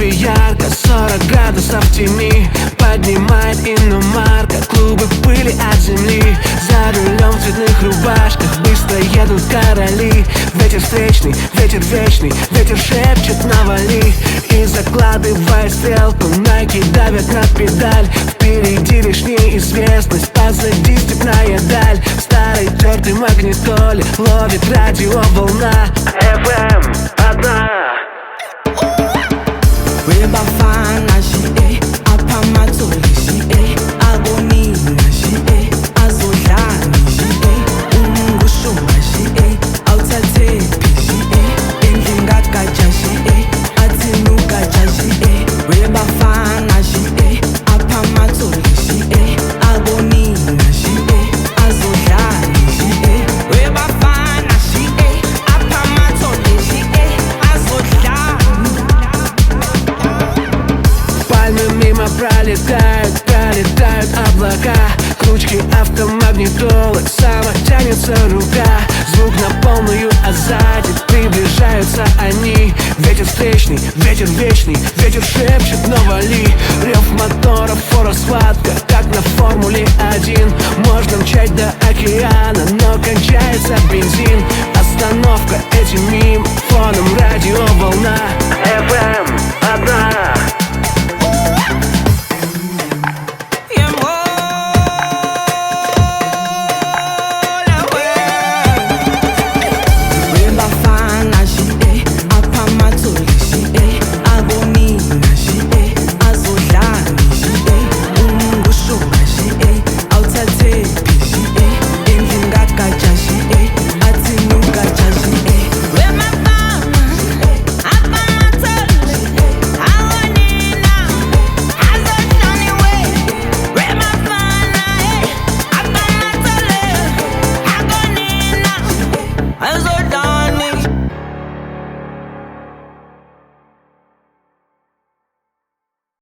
ярко, 40 градусов в тени поднимает иномарка клубы пыли от земли. За рулем в цветных рубашках быстро едут короли. Ветер встречный, ветер вечный, ветер шепчет навали. И закладывая стрелку, Nike давят на педаль. Впереди лишь неизвестность, позади степная даль. В старой тертой магнитоле ловит радиоволна. FM одна. Weba fana shi apamatholi shi abonina shi azodlani shi umngushuba shi awuthathephi shi endlini kagatsha shi athinugatsha shi weba fana shi apamatholi shi abonina shi azodlani shi weba fana shi apamatholi shi azodlani. Пальмы мимо пролетают, пролетают облака. К ручке автомагнитолы сама тянется рука. Звук на полную, а сзади приближаются они. Ветер встречный, ветер вечный, ветер шепчет навали. Рев мотора, фора, схватка, как на Формуле-1. Можно мчать до океана, но кончается бензин. Остановка, эти